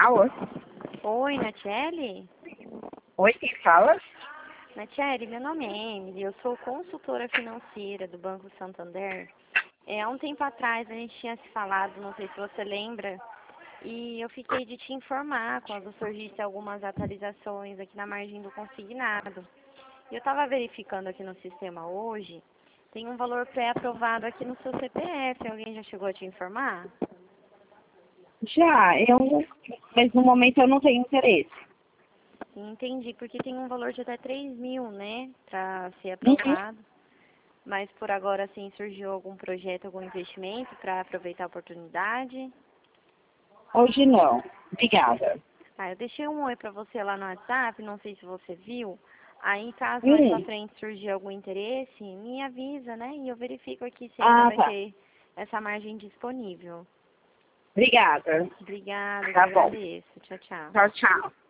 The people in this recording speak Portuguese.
Alô? Oi, Natiele? Oi, quem fala? Natiele, meu nome é Emily, eu sou consultora financeira do Banco Santander. Há um tempo atrás a gente tinha se falado, não sei se você lembra, e eu fiquei de te informar quando surgissem algumas atualizações aqui na margem do consignado. Eu estava verificando aqui no sistema hoje, tem um valor pré-aprovado aqui no seu CPF, alguém já chegou a te informar? Mas no momento eu não tenho interesse. Entendi, porque tem um valor de até 3.000, né, para ser Uhum. aprovado. Mas por agora, assim, surgiu algum projeto, algum investimento para aproveitar a oportunidade? Hoje não. Obrigada. Eu deixei um oi para você lá no WhatsApp, não sei se você viu. Aí, caso mais pra Hum. frente surgir algum interesse, me avisa, né? E eu verifico aqui se ainda Ah, vai tá. ter essa margem disponível. Obrigada. Obrigada, eu que Tá bom. agradeço. Tchau, tchau. Tchau, tchau.